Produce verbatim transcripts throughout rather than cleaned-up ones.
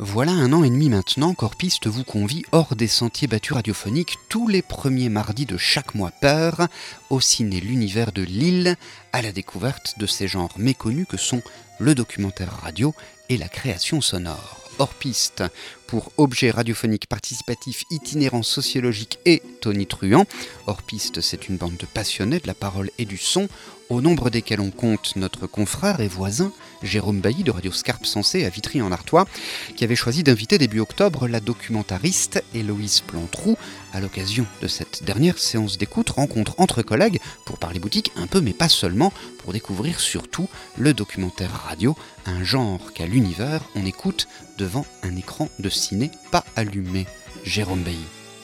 Voilà un an et demi maintenant qu'Hors-Piste vous convie hors des sentiers battus radiophoniques tous les premiers mardis de chaque mois pair au ciné L'Univers de Lille, à la découverte de ces genres méconnus que sont le documentaire radio et la création sonore. Hors-Piste pour objet radiophonique participatif itinérant sociologique et tonitruant. Hors-Piste, c'est une bande de passionnés de la parole et du son, au nombre desquels on compte notre confrère et voisin Jérôme Bailly de Radio Scarpe Sensée à Vitry-en-Artois, qui avait choisi d'inviter début octobre la documentariste Héloïse Plantrou à l'occasion de cette dernière séance d'écoute, rencontre entre collègues pour parler boutique un peu mais pas seulement, pour découvrir surtout le documentaire radio, un genre qu'à l'univers on écoute devant un écran de ciné pas allumé. Jérôme Bailly.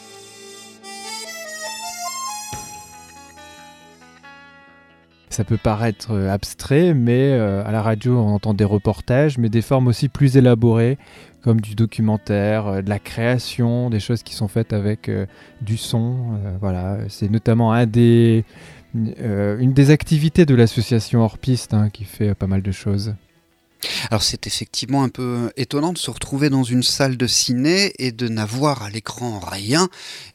Ça peut paraître abstrait, mais euh, à la radio, on entend des reportages, mais des formes aussi plus élaborées, comme du documentaire, euh, de la création, des choses qui sont faites avec euh, du son. Euh, voilà, c'est notamment un des, euh, une des activités de l'association Hors-Piste hein, qui fait pas mal de choses. Alors c'est effectivement un peu étonnant de se retrouver dans une salle de ciné et de n'avoir à l'écran rien,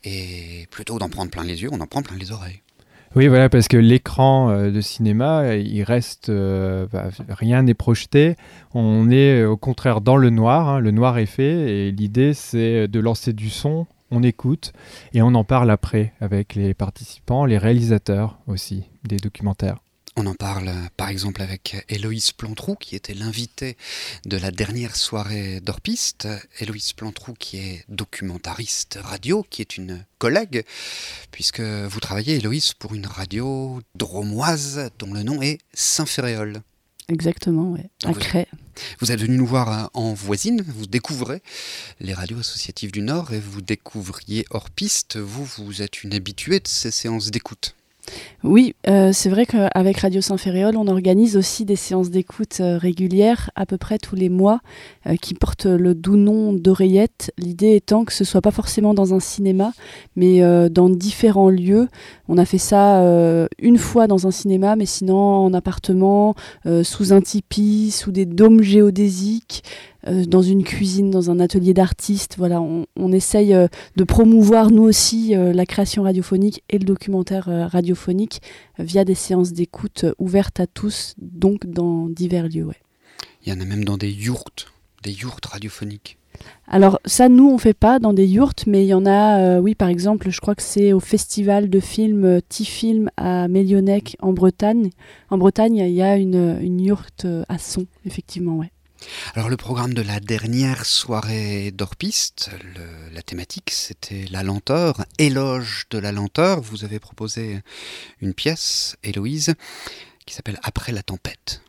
et plutôt d'en prendre plein les yeux, on en prend plein les oreilles. Oui, voilà, parce que l'écran euh, de cinéma, il reste, euh, bah, rien n'est projeté. On est au contraire dans le noir, hein, le noir est fait, et l'idée c'est de lancer du son, on écoute, et on en parle après avec les participants, les réalisateurs aussi des documentaires. On en parle par exemple avec Héloïse Plantrou, qui était l'invitée de la dernière soirée d'Hors-Piste. Héloïse Plantrou qui est documentariste radio, qui est une collègue, puisque vous travaillez, Héloïse, pour une radio dromoise dont le nom est Saint-Ferréol. Exactement, oui, à Crest. Vous êtes venu nous voir en voisine, vous découvrez les radios associatives du Nord et vous découvriez Hors-Piste. Vous, vous êtes une habituée de ces séances d'écoute. Oui, euh, c'est vrai qu'avec Radio Saint-Ferréol, on organise aussi des séances d'écoute euh, régulières, à peu près tous les mois, euh, qui portent le doux nom d'Oreillette. L'idée étant que ce ne soit pas forcément dans un cinéma, mais euh, dans différents lieux. On a fait ça euh, une fois dans un cinéma, mais sinon en appartement, euh, sous un tipi, sous des dômes géodésiques, euh, dans une cuisine, dans un atelier d'artistes. Voilà, on, on essaye euh, de promouvoir nous aussi euh, la création radiophonique et le documentaire euh, radiophonique euh, via des séances d'écoute euh, ouvertes à tous, donc dans divers lieux. Ouais. Il y en a même dans des yourtes, des yourtes radiophoniques. Alors ça, nous, on ne fait pas dans des yourtes, mais il y en a, euh, oui, par exemple, je crois que c'est au festival de films euh, T-Film à Mélionec, en Bretagne. En Bretagne, il y a une, une yourte euh, à son, effectivement, ouais. Alors le programme de la dernière soirée d'Hors-Piste, le, la thématique c'était la lenteur, éloge de la lenteur. Vous avez proposé une pièce, Héloïse, qui s'appelle Après la tempête.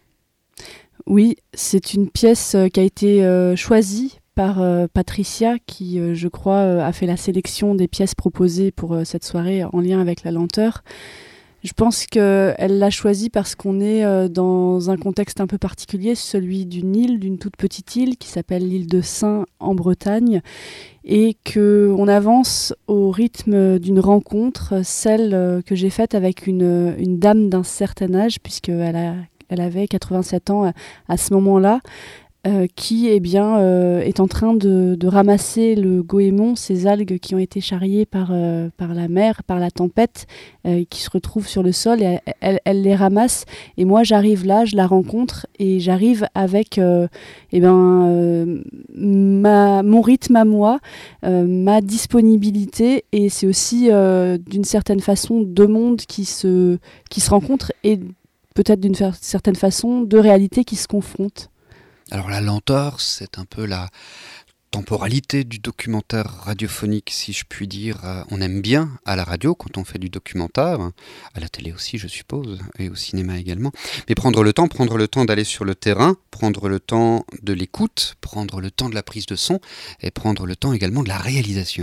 Oui, c'est une pièce euh, qui a été euh, choisie par euh, Patricia, qui, euh, je crois, euh, a fait la sélection des pièces proposées pour euh, cette soirée en lien avec la lenteur. Je pense qu'elle l'a choisie parce qu'on est euh, dans un contexte un peu particulier, celui d'une île, d'une toute petite île qui s'appelle l'île de Saint en Bretagne, et qu'on avance au rythme d'une rencontre, celle euh, que j'ai faite avec une, une dame d'un certain âge, puisqu'elle a, elle avait quatre-vingt-sept ans à, à ce moment-là. Euh, qui eh bien, euh, est en train de, de ramasser le goémon, ces algues qui ont été charriées par, euh, par la mer, par la tempête, euh, qui se retrouvent sur le sol, et elle, elle, elle les ramasse. Et moi, j'arrive là, je la rencontre, et j'arrive avec euh, eh ben, euh, ma, mon rythme à moi, euh, ma disponibilité, et c'est aussi euh, d'une certaine façon deux mondes qui se, qui se rencontrent, et peut-être d'une fa- certaine façon deux réalités qui se confrontent. Alors la lenteur, c'est un peu la temporalité du documentaire radiophonique, si je puis dire. On aime bien à la radio quand on fait du documentaire, à la télé aussi je suppose, et au cinéma également. Mais prendre le temps, prendre le temps d'aller sur le terrain, prendre le temps de l'écoute, prendre le temps de la prise de son, et prendre le temps également de la réalisation.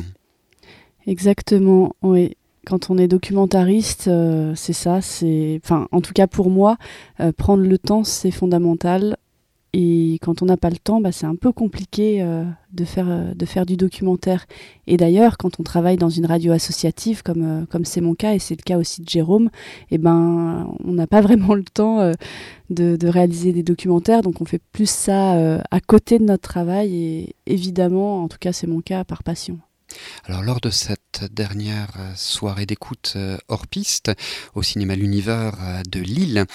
Exactement, oui. Quand on est documentariste, euh, c'est ça, c'est, enfin, en tout cas pour moi, euh, prendre le temps, c'est fondamental. et quand on n'a pas le temps, bah, c'est un peu compliqué euh, de, faire, euh, de faire du documentaire. Et d'ailleurs, quand on travaille dans une radio associative, comme, euh, comme c'est mon cas, et c'est le cas aussi de Jérôme, eh ben, on n'a pas vraiment le temps euh, de, de réaliser des documentaires, donc on fait plus ça euh, à côté de notre travail, et évidemment, en tout cas c'est mon cas, par passion. Alors lors de cette dernière soirée d'écoute euh, hors piste au cinéma L'Univers euh, de Lille,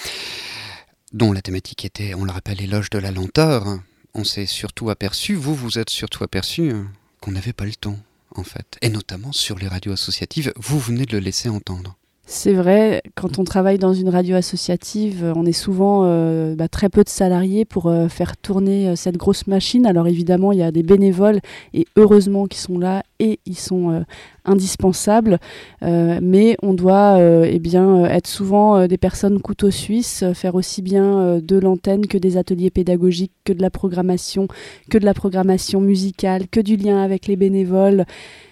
dont la thématique était, on le rappelle, l'éloge de la lenteur, on s'est surtout aperçu, vous vous êtes surtout aperçu euh, qu'on n'avait pas le temps en fait, et notamment sur les radios associatives, vous venez de le laisser entendre. C'est vrai, quand on travaille dans une radio associative, on est souvent euh, bah, très peu de salariés pour euh, faire tourner euh, cette grosse machine. Alors évidemment, il y a des bénévoles, et heureusement qu'ils sont là, et ils sont euh, indispensables. Euh, mais on doit euh, eh bien, être souvent euh, des personnes couteau suisse, faire aussi bien euh, de l'antenne que des ateliers pédagogiques, que de la programmation, que de la programmation musicale, que du lien avec les bénévoles.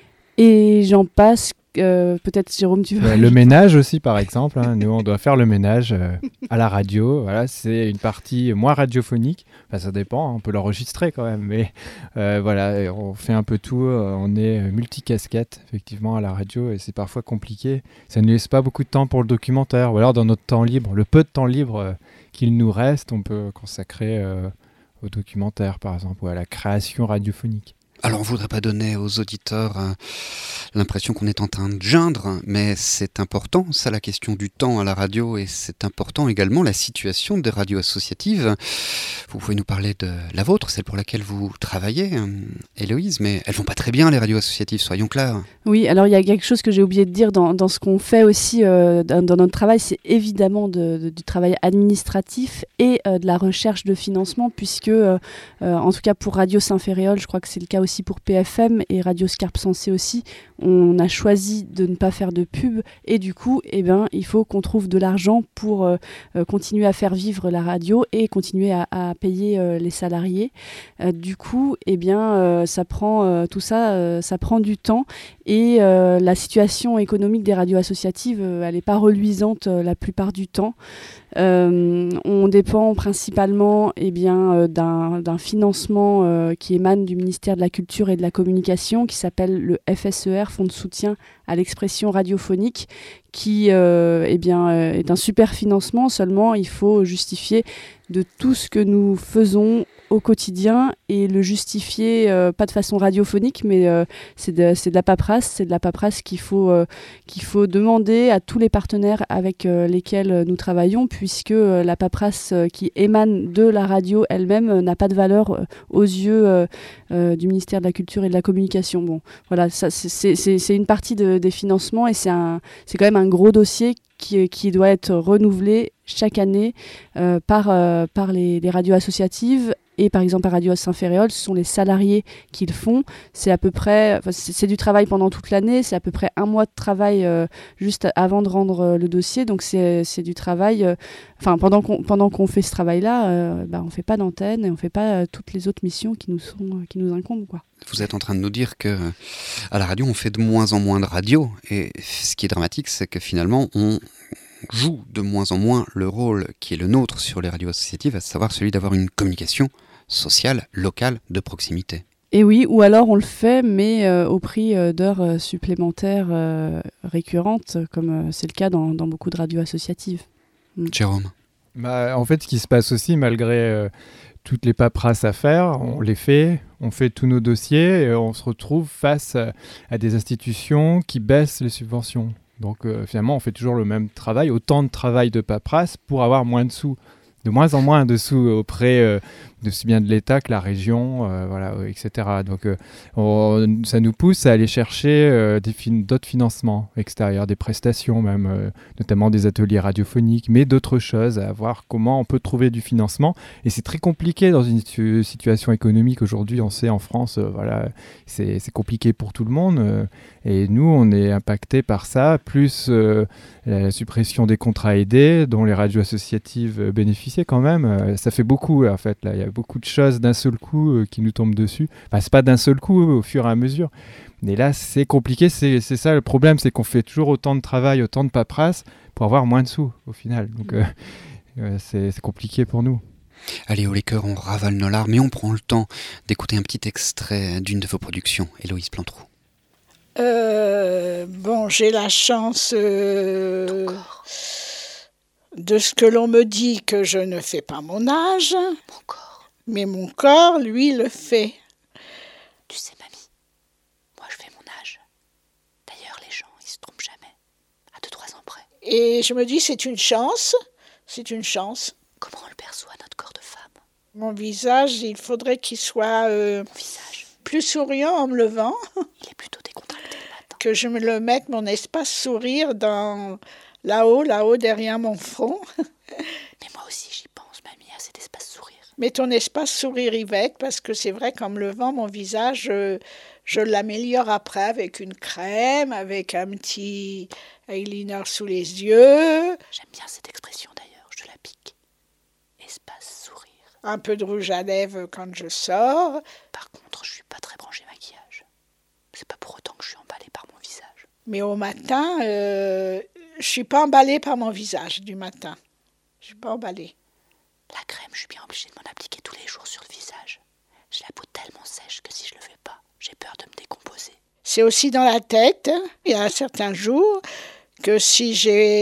Et j'en passe. Euh, peut-être Jérôme, tu veux... Ouais, le ménage aussi, par exemple. Hein. Nous, on doit faire le ménage euh, à la radio. Voilà, c'est une partie moins radiophonique. Enfin, ça dépend, hein, on peut l'enregistrer quand même. Mais euh, voilà, on fait un peu tout. Euh, on est multicasquette, effectivement, à la radio. Et c'est parfois compliqué. Ça ne laisse pas beaucoup de temps pour le documentaire. Ou alors, dans notre temps libre, le peu de temps libre euh, qu'il nous reste, on peut consacrer euh, au documentaire, par exemple, ou à la création radiophonique. Alors on ne voudrait pas donner aux auditeurs euh, l'impression qu'on est en train de geindre, mais c'est important, ça, la question du temps à la radio, et c'est important également la situation des radios associatives. Vous pouvez nous parler de la vôtre, celle pour laquelle vous travaillez, euh, Héloïse, mais elles vont pas très bien, les radios associatives, soyons clairs. Oui, alors il y a quelque chose que j'ai oublié de dire dans, dans ce qu'on fait aussi euh, dans, dans notre travail, c'est évidemment de, de, du travail administratif et euh, de la recherche de financement, puisque, euh, euh, en tout cas pour Radio Saint-Féréol, je crois que c'est le cas aussi pour P F M et Radio Scarpe Sensée aussi, on a choisi de ne pas faire de pub, et du coup, eh ben, il faut qu'on trouve de l'argent pour euh, euh, continuer à faire vivre la radio et continuer à, à payer euh, les salariés. Euh, du coup, eh bien, euh, ça prend, euh, tout ça, euh, ça prend du temps. Et euh, la situation économique des radios associatives, euh, elle n'est pas reluisante euh, la plupart du temps. Euh, on dépend principalement eh bien, euh, d'un, d'un financement euh, qui émane du ministère de la Culture et de la Communication, qui s'appelle le F S E R, Fonds de soutien à l'expression radiophonique, qui euh, eh bien, euh, est un super financement. Seulement, il faut justifier de tout ce que nous faisons au quotidien et le justifier, euh, pas de façon radiophonique, mais euh, c'est, de, c'est de la paperasse, c'est de la paperasse qu'il faut, euh, qu'il faut demander à tous les partenaires avec euh, lesquels nous travaillons, puisque euh, la paperasse euh, qui émane de la radio elle-même euh, n'a pas de valeur euh, aux yeux euh, euh, du ministère de la Culture et de la Communication. Bon, voilà, ça, c'est, c'est, c'est, c'est une partie de, des financements, et c'est, un, c'est quand même un gros dossier qui, qui doit être renouvelé chaque année euh, par, euh, par les, les radios associatives. Et par exemple, à Radio Saint-Féréol, ce sont les salariés qui le font. C'est à peu près, enfin, c'est, c'est du travail pendant toute l'année. C'est à peu près un mois de travail euh, juste avant de rendre euh, le dossier. Donc c'est, c'est du travail. Euh, enfin, pendant qu'on pendant qu'on fait ce travail-là, euh, bah, on fait pas d'antenne et on fait pas euh, toutes les autres missions qui nous sont euh, qui nous incombent, quoi. Vous êtes en train de nous dire que à la radio, on fait de moins en moins de radio. Et ce qui est dramatique, c'est que finalement, on joue de moins en moins le rôle qui est le nôtre sur les radios associatives, à savoir celui d'avoir une communication sociale, locale, de proximité. Et oui, ou alors on le fait, mais euh, au prix euh, d'heures euh, supplémentaires euh, récurrentes, comme euh, c'est le cas dans, dans beaucoup de radios associatives. Mm. Jérôme. Bah, en fait, ce qui se passe aussi, malgré euh, toutes les paperasses à faire, on les fait, on fait tous nos dossiers, et on se retrouve face à, à des institutions qui baissent les subventions. Donc euh, finalement, on fait toujours le même travail, autant de travail de paperasse pour avoir moins de sous. De moins en moins de sous auprès euh, de si bien de l'État que la région, euh, voilà, et cetera. Donc euh, on, ça nous pousse à aller chercher euh, des fin- d'autres financements extérieurs, des prestations même, euh, notamment des ateliers radiophoniques, mais d'autres choses, à voir comment on peut trouver du financement. Et c'est très compliqué dans une situ- situation économique aujourd'hui, on sait en France, euh, voilà, c'est, c'est compliqué pour tout le monde. Euh, et nous, on est impacté par ça, plus euh, la suppression des contrats aidés, dont les radios associatives bénéficiaient quand même. Euh, ça fait beaucoup, en fait, là. Il y a beaucoup de choses d'un seul coup euh, qui nous tombent dessus. Enfin, c'est pas d'un seul coup, au fur et à mesure. Mais là, c'est compliqué. C'est, c'est ça le problème, c'est qu'on fait toujours autant de travail, autant de paperasse pour avoir moins de sous, au final. Donc, euh, euh, c'est, c'est compliqué pour nous. Allez, au les cœurs, on ravale nos larmes et on prend le temps d'écouter un petit extrait d'une de vos productions, Héloïse Plantrou. Euh, bon, j'ai la chance euh, de ce que l'on me dit que je ne fais pas mon âge. Mon corps. Mais mon corps, lui, le fait. Tu sais, mamie, moi je fais mon âge. D'ailleurs, les gens, ils se trompent jamais. À deux, trois ans près. Et je me dis, c'est une chance. C'est une chance. Comment on le perçoit, notre corps de femme? Mon visage, il faudrait qu'il soit euh, Mon visage. plus souriant en me levant. Il est plutôt décontracté le matin. Que je me le mette, mon espace sourire, dans là-haut, là-haut, derrière mon front. Mais moi aussi, j'y pense, mamie, à cet espace sourire. Mais ton espace sourire, Yvette, parce que c'est vrai qu'en me levant, mon visage, je, je l'améliore après avec une crème, avec un petit eyeliner sous les yeux. J'aime bien cette expression d'ailleurs, je la pique. Espace sourire. Un peu de rouge à lèvres quand je sors. Par contre, je suis pas très branchée maquillage. C'est pas pour autant que je suis emballée par mon visage. Mais au matin, euh, je suis pas emballée par mon visage du matin. Je suis pas emballée. La crème, je suis bien obligée de m'en appliquer tous les jours sur le visage. J'ai la peau tellement sèche que si je le fais pas, j'ai peur de me décomposer. C'est aussi dans la tête. Il y a certains jours que si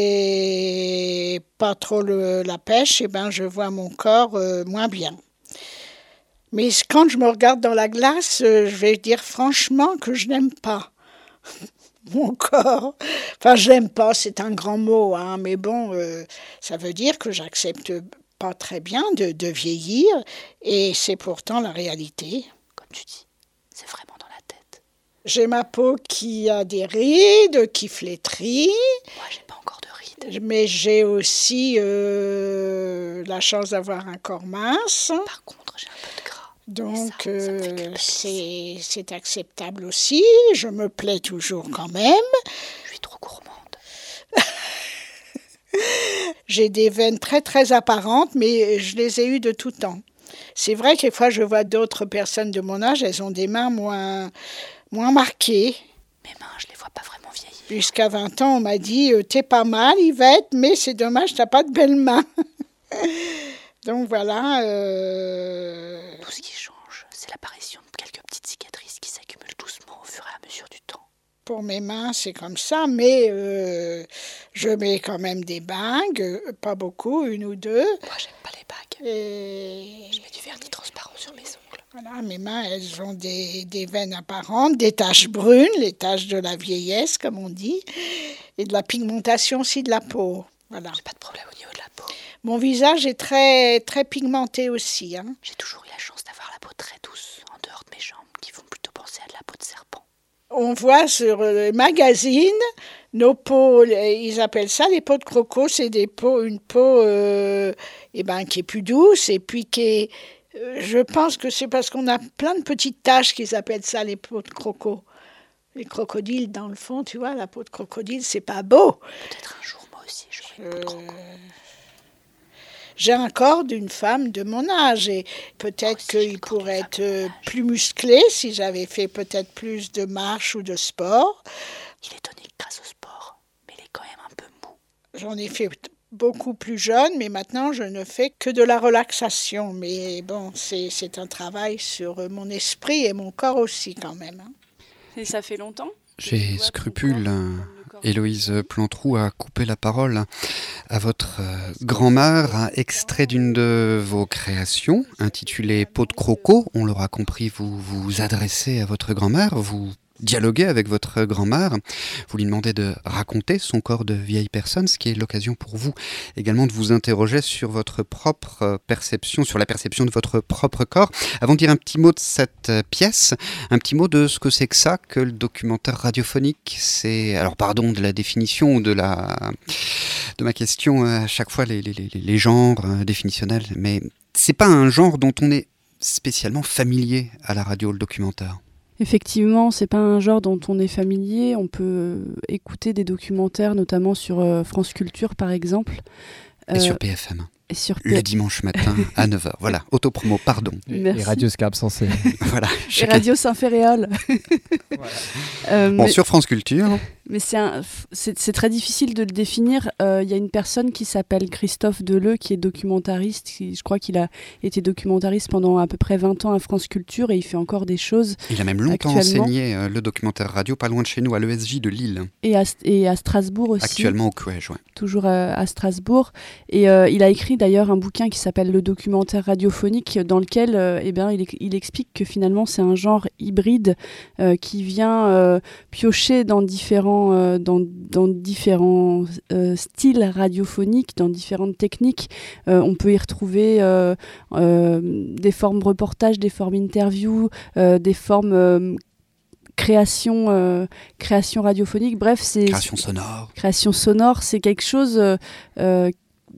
j'ai pas trop le, la pêche, eh ben, je vois mon corps euh, moins bien. Mais quand je me regarde dans la glace, euh, je vais dire franchement que je n'aime pas mon corps. Enfin, je l'aime pas, c'est un grand mot, hein, mais bon, euh, ça veut dire que j'accepte pas très bien de, de vieillir, et c'est pourtant la réalité. Comme tu dis, c'est vraiment dans la tête. J'ai ma peau qui a des rides, qui flétrit. Moi, j'ai pas encore de rides. Mais j'ai aussi euh, la chance d'avoir un corps mince. Par contre, j'ai un peu de gras. Donc, ça, ça me fait euh, culpabiliser. c'est, c'est acceptable aussi. Je me plais toujours quand même. Je suis trop gourmande. J'ai des veines très, très apparentes, mais je les ai eues de tout temps. C'est vrai que des fois, je vois d'autres personnes de mon âge, elles ont des mains moins, moins marquées. Mes mains, je les vois pas vraiment vieillir. Jusqu'à vingt ans, on m'a dit euh, « T'es pas mal, Yvette, mais c'est dommage, t'as pas de belles mains. » Donc voilà. Euh... Tout ce qui change, c'est l'apparition de quelques petites cicatrices qui s'accumulent doucement au fur et à mesure du temps. Pour mes mains, c'est comme ça, mais euh, je mets quand même des bagues, pas beaucoup, une ou deux. Moi, j'aime pas les bagues. Et Je mets du vernis transparent sur mes ongles. voilà, mes mains, elles ont des, des veines apparentes, des taches brunes, les taches de la vieillesse, comme on dit, et de la pigmentation aussi de la peau. Voilà. J'ai pas de problème au niveau de la peau. Mon visage est très, très pigmenté aussi. Hein. J'ai toujours eu la chance d'avoir la peau très douce, en dehors de mes jambes, qui font plutôt penser à de la peau de serpent. On voit sur les magazines nos peaux, ils appellent ça les peaux de croco, c'est des peaux, une peau euh, eh ben, qui est plus douce et puis qui est, euh, je pense que c'est parce qu'on a plein de petites taches qu'ils appellent ça les peaux de croco. Les crocodiles dans le fond, tu vois, la peau de crocodile, c'est pas beau. Peut-être un jour, moi aussi, j'aurai une peau de croco. J'ai un corps d'une femme de mon âge et peut-être Moi aussi, j'ai qu'il le corps pourrait d'une être femme de mon euh, âge. plus musclé si j'avais fait peut-être plus de marche ou de sport. Il est tonique grâce au sport, mais il est quand même un peu mou. J'en ai fait beaucoup plus jeune, mais maintenant je ne fais que de la relaxation. Mais bon, c'est, c'est un travail sur mon esprit et mon corps aussi quand même. Hein. Et ça fait longtemps? J'ai scrupule, Héloïse Plantrou, à couper la parole à votre euh, grand-mère, extrait d'une de vos créations, intitulée Peau de croco. On l'aura compris, vous vous adressez à votre grand-mère, vous dialoguer avec votre grand-mère, vous lui demandez de raconter son corps de vieille personne, ce qui est l'occasion pour vous également de vous interroger sur votre propre perception, sur la perception de votre propre corps. Avant de dire un petit mot de cette pièce, un petit mot de ce que c'est que ça, que le documentaire radiophonique. C'est, alors pardon de la définition ou de la de ma question à chaque fois les, les, les, les genres définitionnels, mais c'est pas un genre dont on est spécialement familier à la radio, le documentaire. Effectivement, c'est pas un genre dont on est familier. On peut écouter des documentaires, notamment sur euh, France Culture, par exemple. Et Euh, sur P F M, et sur le dimanche matin à neuf heures. Voilà, autopromo, pardon. Et, Merci. et Radio Scarpe Sensé. Voilà. Et chacun- Radio Saint-Féréol. Voilà. Euh, Bon, mais- sur France Culture. Mais c'est, un, c'est, c'est très difficile de le définir. Il euh, y a une personne qui s'appelle Christophe Deleu, qui est documentariste. Qui, je crois qu'il a été documentariste pendant à peu près vingt ans à France Culture et il fait encore des choses. Il a même longtemps enseigné euh, le documentaire radio, pas loin de chez nous, à l'E S J de Lille. Et à, et à Strasbourg aussi. Actuellement au Cuège, ouais. Toujours à, à Strasbourg. Et euh, il a écrit d'ailleurs un bouquin qui s'appelle Le documentaire radiophonique, dans lequel euh, eh bien, il, il explique que finalement c'est un genre hybride euh, qui vient euh, piocher dans différents Euh, dans, dans différents euh, styles radiophoniques, dans différentes techniques. Euh, on peut y retrouver euh, euh, des formes reportage, des formes interview, euh, des formes euh, création, euh, création radiophonique. Bref, c'est création sonore. Création sonore, c'est quelque chose. Euh, euh,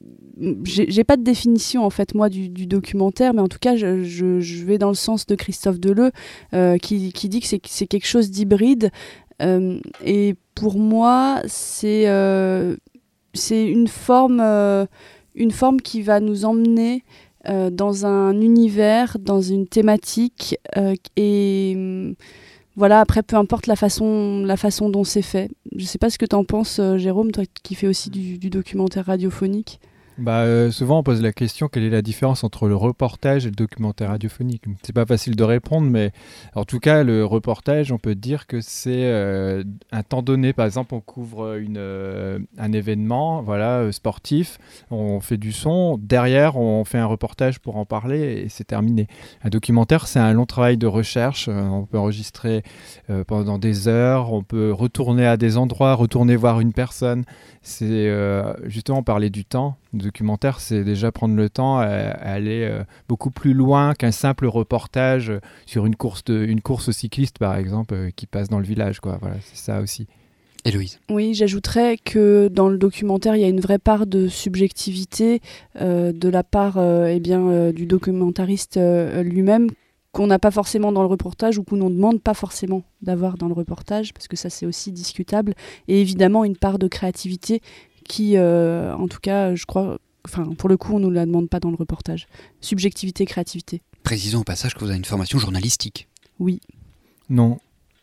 j'ai, j'ai pas de définition en fait moi du, du documentaire, mais en tout cas je, je, je vais dans le sens de Christophe Deleu euh, qui, qui dit que c'est, c'est quelque chose d'hybride. Euh, et pour moi, c'est, euh, c'est une forme, euh, une forme qui va nous emmener euh, dans un univers, dans une thématique. Euh, et euh, voilà, après, peu importe la façon, la façon dont c'est fait. Je ne sais pas ce que tu en penses, euh, Jérôme, toi qui fais aussi du, du documentaire radiophonique. Bah, euh, souvent on pose la question quelle est la différence entre le reportage et le documentaire radiophonique. C'est pas facile de répondre, mais en tout cas le reportage, on peut dire que c'est euh, un temps donné. Par exemple, on couvre une, euh, un événement, voilà, euh, sportif, on fait du son, derrière on fait un reportage pour en parler et c'est terminé. Un documentaire, c'est un long travail de recherche. Euh, on peut enregistrer euh, pendant des heures, on peut retourner à des endroits, retourner voir une personne. C'est euh, justement parler du temps. Le documentaire, c'est déjà prendre le temps à, à aller euh, beaucoup plus loin qu'un simple reportage sur une course, de, une course cycliste, par exemple, euh, qui passe dans le village, quoi. Voilà, c'est ça aussi. Héloïse. Oui, j'ajouterais que dans le documentaire, il y a une vraie part de subjectivité euh, de la part euh, eh bien, euh, du documentariste euh, lui-même, qu'on n'a pas forcément dans le reportage ou qu'on ne demande pas forcément d'avoir dans le reportage, parce que ça c'est aussi discutable, et évidemment une part de créativité qui, euh, en tout cas, je crois, enfin pour le coup, on ne nous la demande pas dans le reportage. Subjectivité, créativité. Précisons au passage que vous avez une formation journalistique. Oui. Non.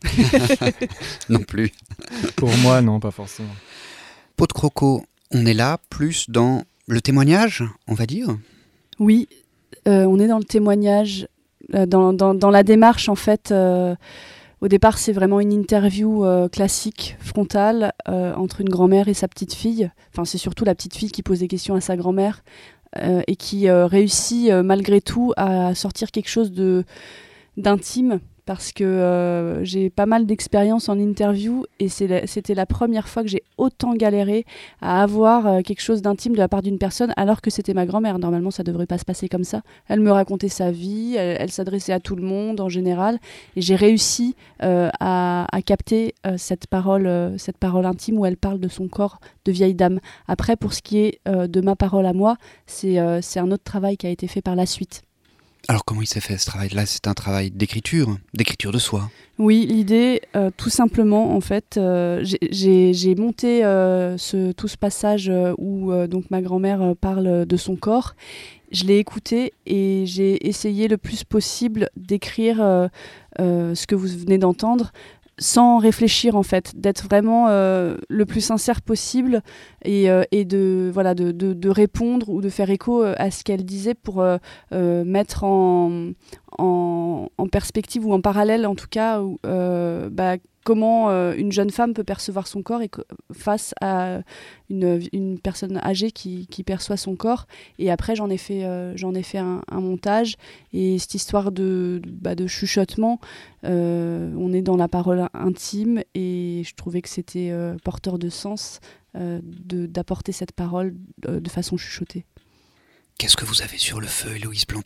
Non plus. Pour moi, non, pas forcément. Peau de Croco, on est là plus dans le témoignage, on va dire ? Oui, euh, on est dans le témoignage. Dans, dans, dans la démarche, en fait, euh, au départ, c'est vraiment une interview euh, classique, frontale, euh, entre une grand-mère et sa petite-fille. Enfin, c'est surtout la petite-fille qui pose des questions à sa grand-mère euh, et qui euh, réussit, euh, malgré tout, à sortir quelque chose de, d'intime. Parce que euh, j'ai pas mal d'expérience en interview et c'est la, c'était la première fois que j'ai autant galéré à avoir euh, quelque chose d'intime de la part d'une personne alors que c'était ma grand-mère. Normalement, ça devrait pas se passer comme ça. Elle me racontait sa vie, elle, elle s'adressait à tout le monde en général et j'ai réussi euh, à, à capter euh, cette, parole, euh, cette parole intime où elle parle de son corps de vieille dame. Après, pour ce qui est euh, de ma parole à moi, c'est, euh, c'est un autre travail qui a été fait par la suite. Alors comment il s'est fait ce travail-là ? C'est un travail d'écriture, d'écriture de soi. Oui, l'idée, euh, tout simplement, en fait, euh, j'ai, j'ai, j'ai monté euh, ce, tout ce passage euh, où euh, donc ma grand-mère euh, parle de son corps. Je l'ai écouté et j'ai essayé le plus possible d'écrire euh, euh, ce que vous venez d'entendre, sans réfléchir en fait, d'être vraiment euh, le plus sincère possible et, euh, et de, voilà, de, de, de répondre ou de faire écho à ce qu'elle disait pour euh, euh, mettre en, en, en perspective ou en parallèle en tout cas où, euh, bah, comment euh, une jeune femme peut percevoir son corps et que, face à une, une personne âgée qui, qui perçoit son corps. Et après, j'en ai fait, euh, j'en ai fait un, un montage. Et cette histoire de, de, bah, de chuchotement, euh, on est dans la parole intime et je trouvais que c'était euh, porteur de sens euh, de, d'apporter cette parole de, de façon chuchotée. Qu'est-ce que vous avez sur le feu, Héloïse Plantrou ?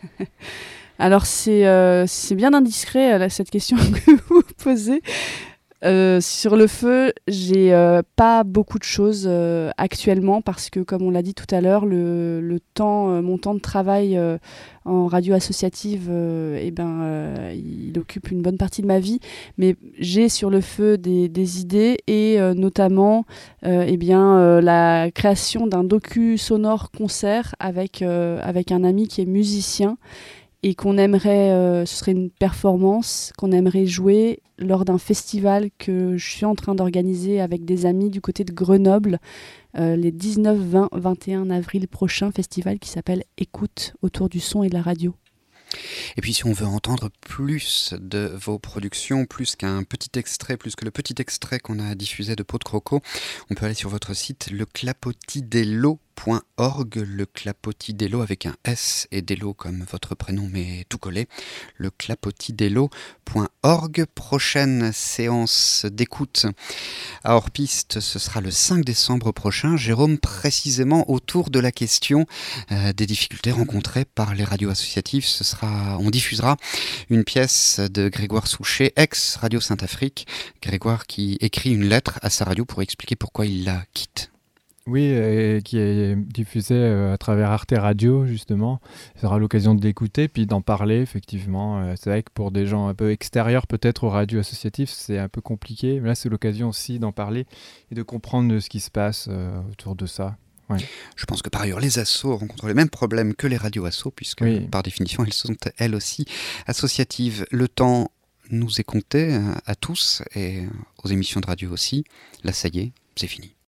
Alors c'est, euh, c'est bien indiscret là, cette question que vous posez. Euh, sur le feu, j'ai euh, pas beaucoup de choses euh, actuellement parce que, comme on l'a dit tout à l'heure, le, le temps, euh, mon temps de travail euh, en radio associative, euh, eh ben, euh, il occupe une bonne partie de ma vie. Mais j'ai sur le feu des, des idées et euh, notamment euh, eh bien, euh, la création d'un docu sonore concert avec, euh, avec un ami qui est musicien et qu'on aimerait, euh, ce serait une performance qu'on aimerait jouer lors d'un festival que je suis en train d'organiser avec des amis du côté de Grenoble, euh, les dix-neuf, vingt, vingt et un avril prochain, festival qui s'appelle Écoute, autour du son et de la radio. Et puis si on veut entendre plus de vos productions, plus qu'un petit extrait, plus que le petit extrait qu'on a diffusé de Peau de Croco, on peut aller sur votre site leclapotidello point org, le clapotidello avec un S et Dello comme votre prénom mais tout collé, le clapotidello point org. Prochaine séance d'écoute à hors-piste, ce sera le cinq décembre prochain, Jérôme, précisément autour de la question euh, des difficultés rencontrées par les radios associatives. Ce sera, on diffusera une pièce de Grégoire Souchet, ex-Radio Sainte-Afrique, Grégoire qui écrit une lettre à sa radio pour expliquer pourquoi il la quitte. Oui, et qui est diffusé à travers Arte Radio, justement. Ça aura l'occasion de l'écouter, puis d'en parler, effectivement. C'est vrai que pour des gens un peu extérieurs, peut-être aux radios associatives, c'est un peu compliqué. Mais là, c'est l'occasion aussi d'en parler et de comprendre ce qui se passe euh, autour de ça. Ouais. Je pense que par ailleurs, les assos rencontrent les mêmes problèmes que les radios assos, puisque oui. par définition, elles sont elles aussi associatives. Le temps nous est compté à tous, et aux émissions de radio aussi. Là, ça y est, c'est fini.